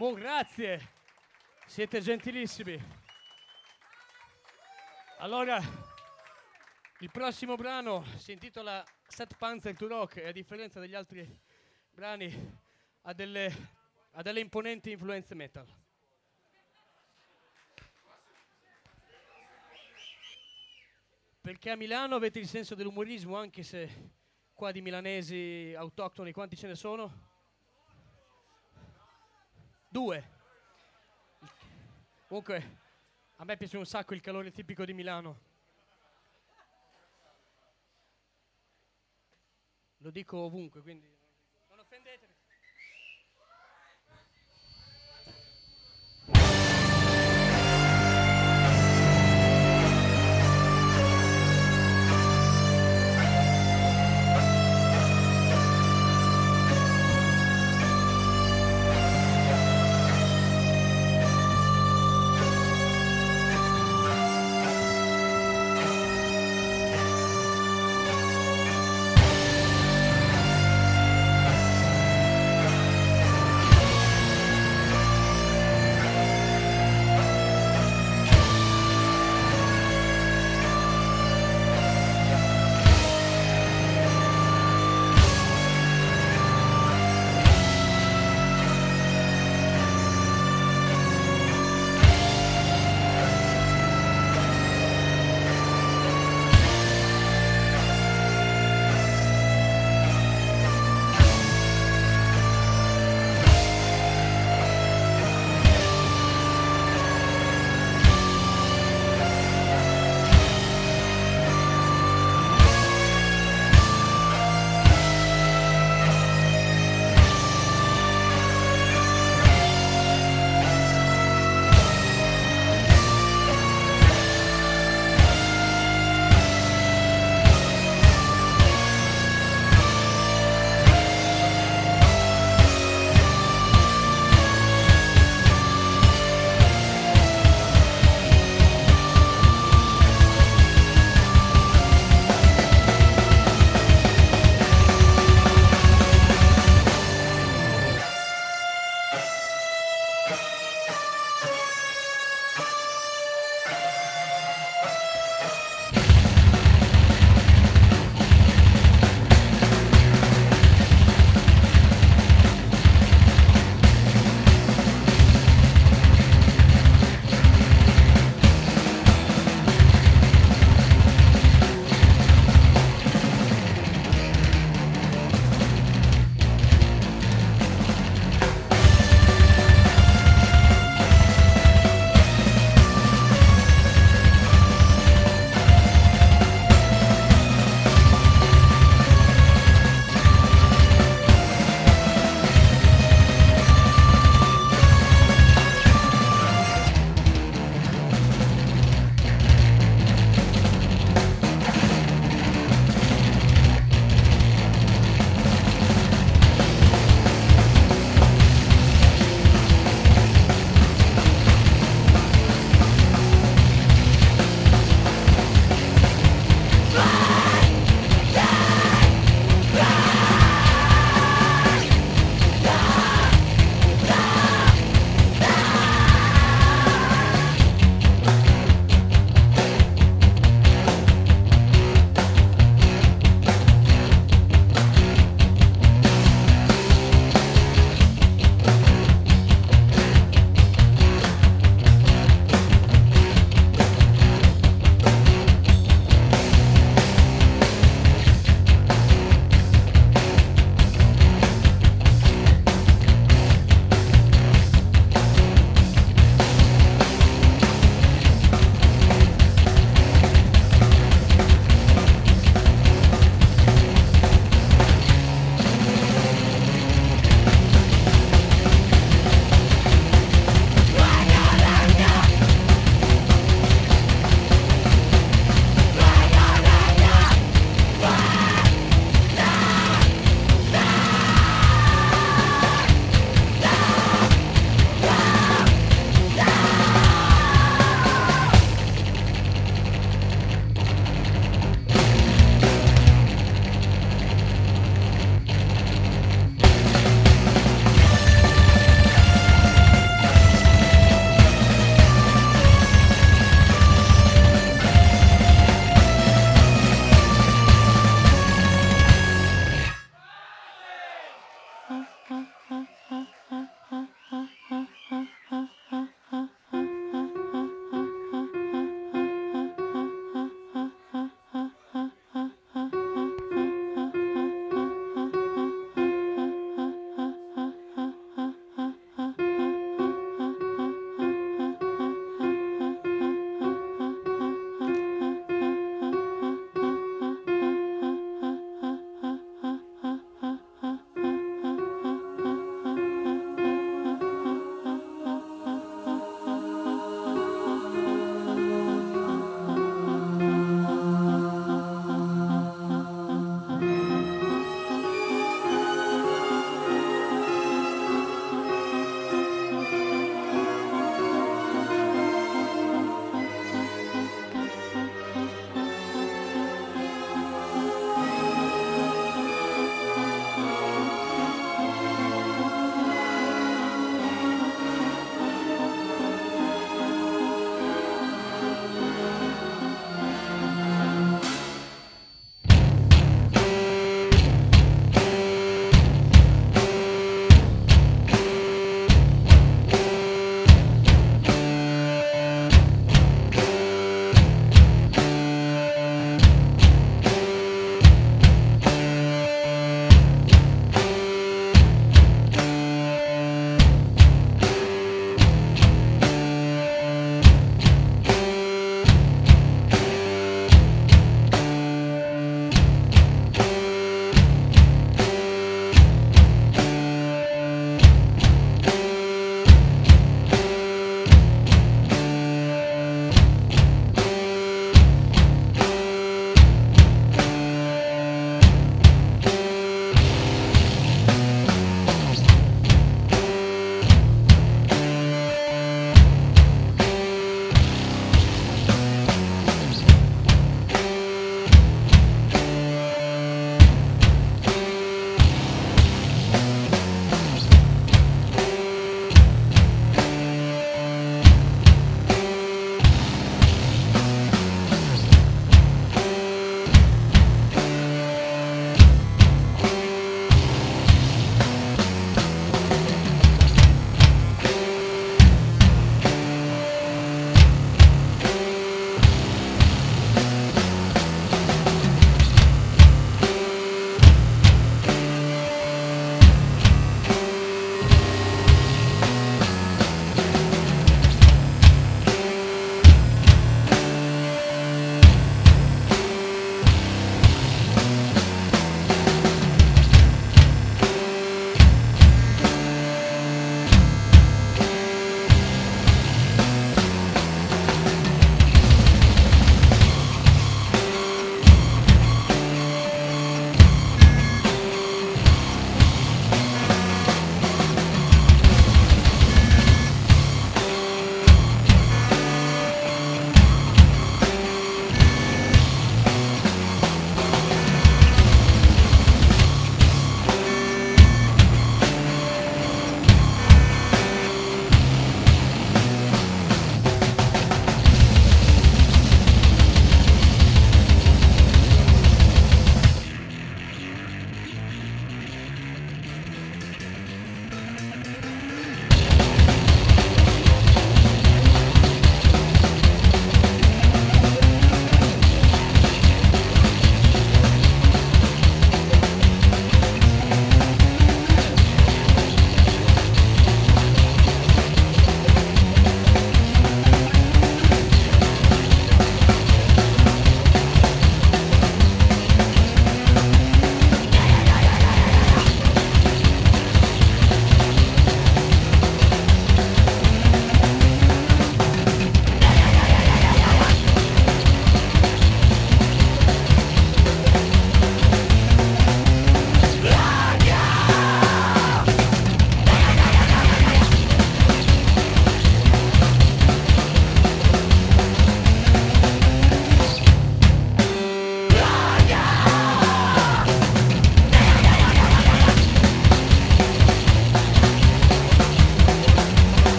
Grazie, siete gentilissimi. Allora, il prossimo brano si intitola Set Panzer to Rock e a differenza degli altri brani ha delle imponenti influenze metal. Perché a Milano avete il senso dell'umorismo, anche se qua di milanesi autoctoni quanti ce ne sono? 2. Comunque, a me piace un sacco il calore tipico di Milano. Lo dico ovunque, quindi non offendetevi.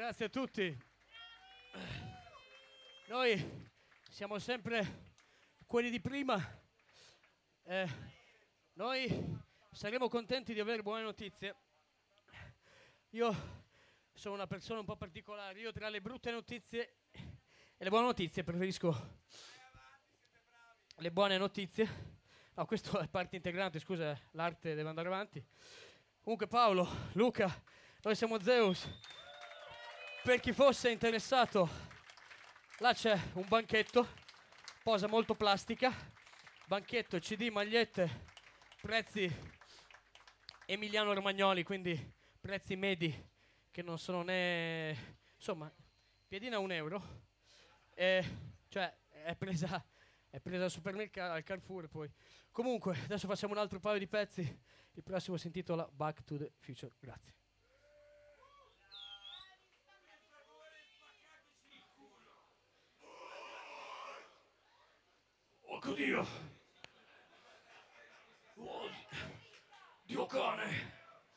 Grazie a tutti. Noi siamo sempre quelli di prima. Noi saremo contenti di avere buone notizie. Io sono una persona un po' particolare. Io tra le brutte notizie e le buone notizie preferisco le buone notizie. No, questo è parte integrante, scusa, l'arte deve andare avanti. Comunque Paolo, Luca, noi siamo Zeus. Per chi fosse interessato, là c'è un banchetto, posa molto plastica, banchetto, CD, magliette, prezzi Emiliano Romagnoli, quindi prezzi medi che non sono né, insomma, piedina €1, cioè è presa al supermercato, al Carrefour poi. Comunque, adesso facciamo un altro paio di pezzi, il prossimo si intitola Back to the Future, grazie. Oh Dio! Oh, Dio cane!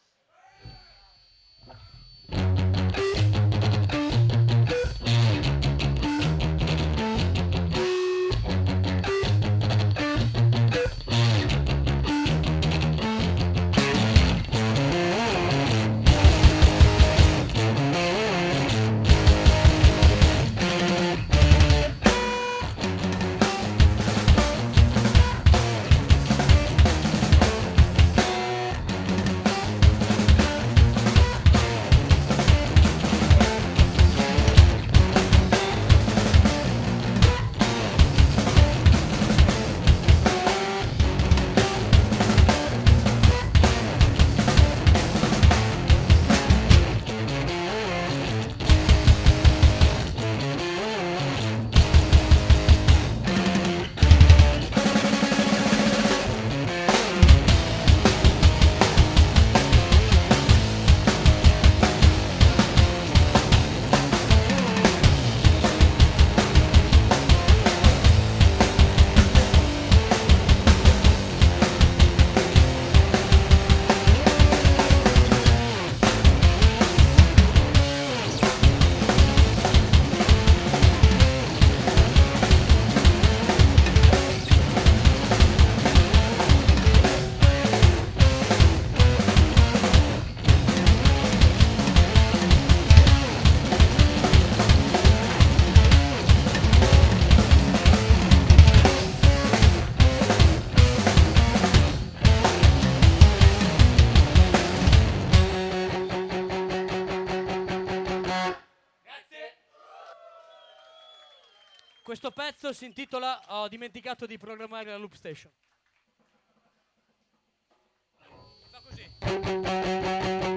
Questo pezzo si intitola Ho dimenticato di programmare la loop station. Fa così.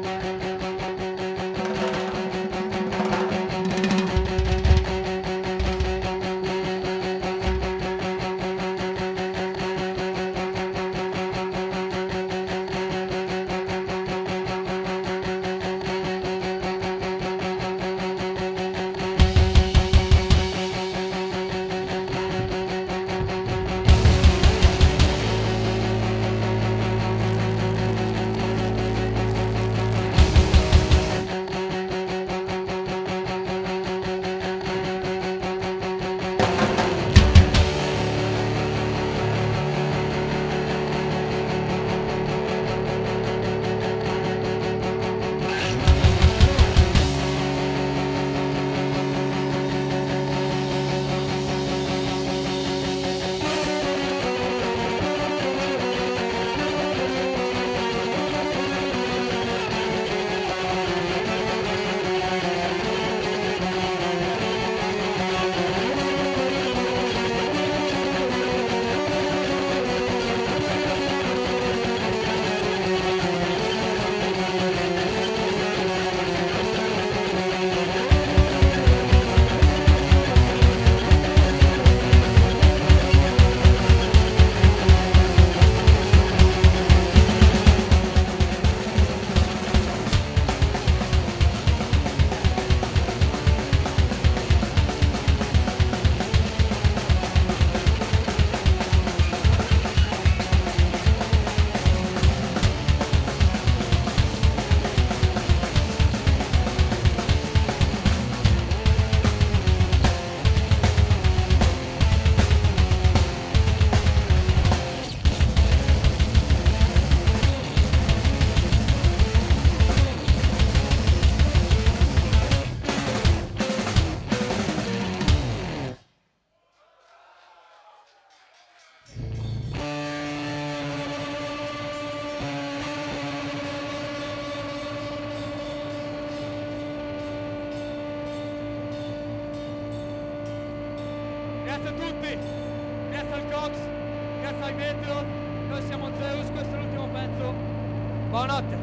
tutti, grazie al Cox, grazie ai Metro, noi siamo Zeus, questo è l'ultimo pezzo, buonanotte.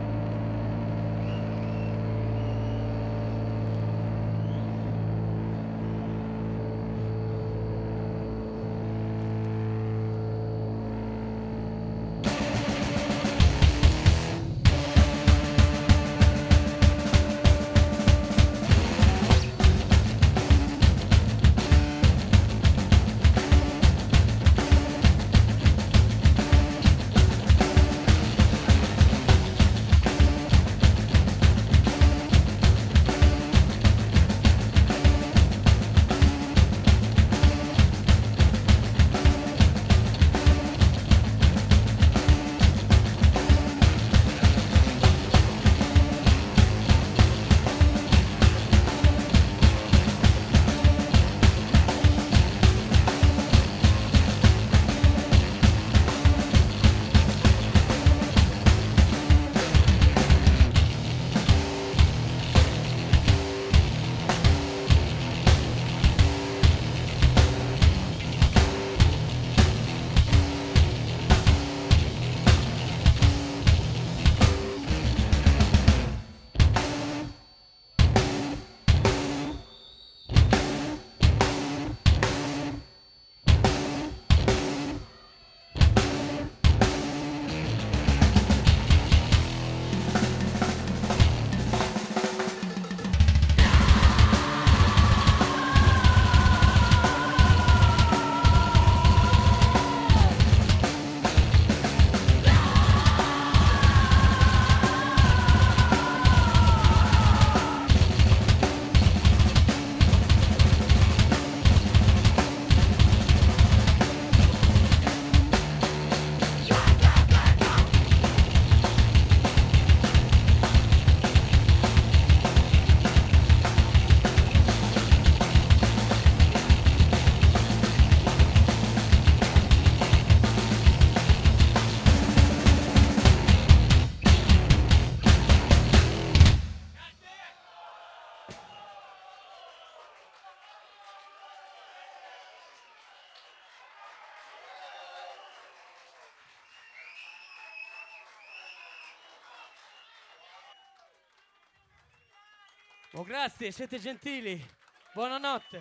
Oh, grazie, siete gentili. Buonanotte.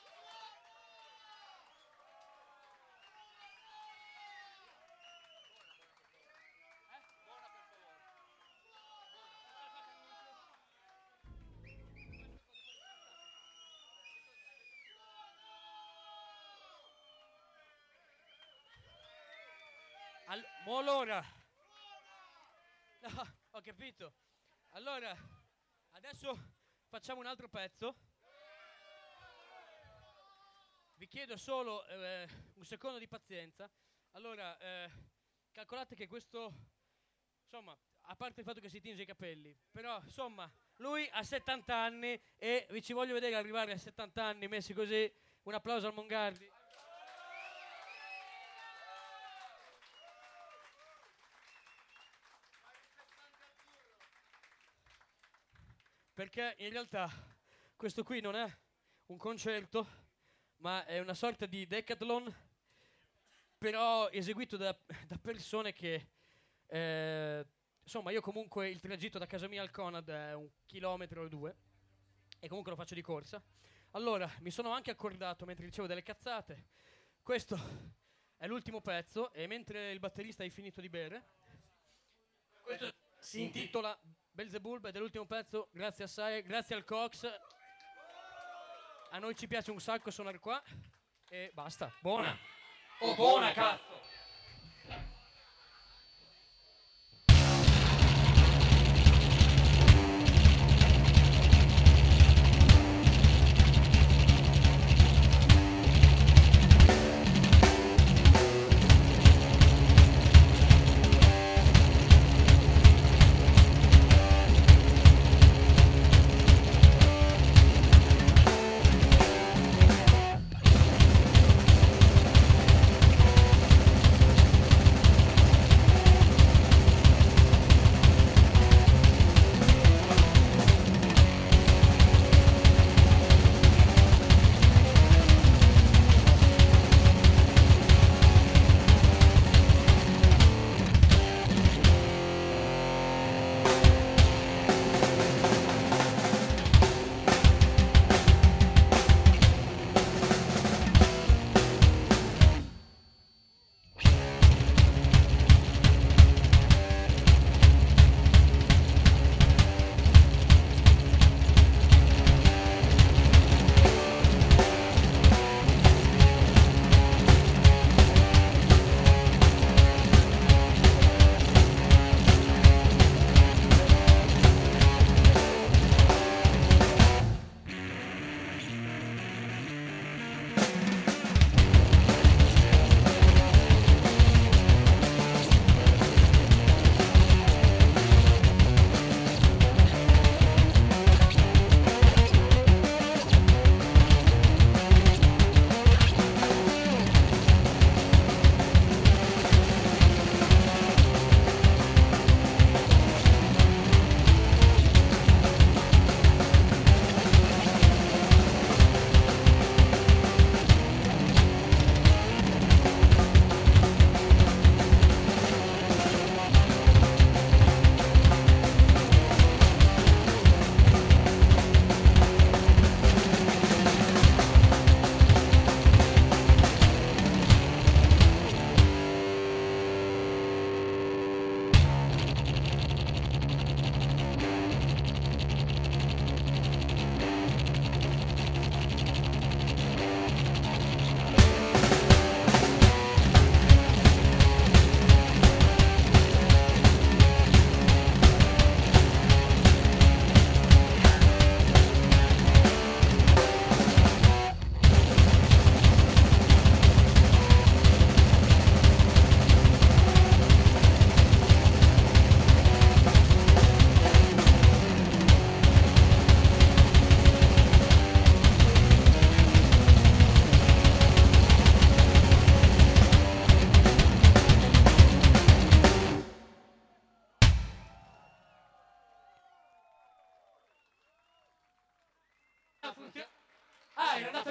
Allora, no, ho capito. Allora, adesso facciamo un altro pezzo. Vi chiedo solo un secondo di pazienza. Allora, calcolate che questo, insomma, a parte il fatto che si tinge i capelli, però, insomma, lui ha 70 anni e vi ci voglio vedere arrivare a 70 anni messi così. Un applauso al Mongardi. Perché in realtà questo qui non è un concerto, ma è una sorta di decathlon, però eseguito da persone che, insomma, io comunque il tragitto da casa mia al Conad è 1 chilometro o 2, e comunque lo faccio di corsa. Allora, mi sono anche accordato, mentre dicevo delle cazzate, questo è l'ultimo pezzo, e mentre il batterista hai finito di bere, questo si intitola Belzebub, ed è l'ultimo pezzo. Grazie assai, grazie al Cox. A noi ci piace un sacco suonare qua. E basta. Buona. Oh, buona cazzo.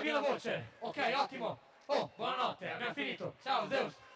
la voce. Ok, ottimo. Oh, buonanotte, abbiamo finito. Ciao Zeus.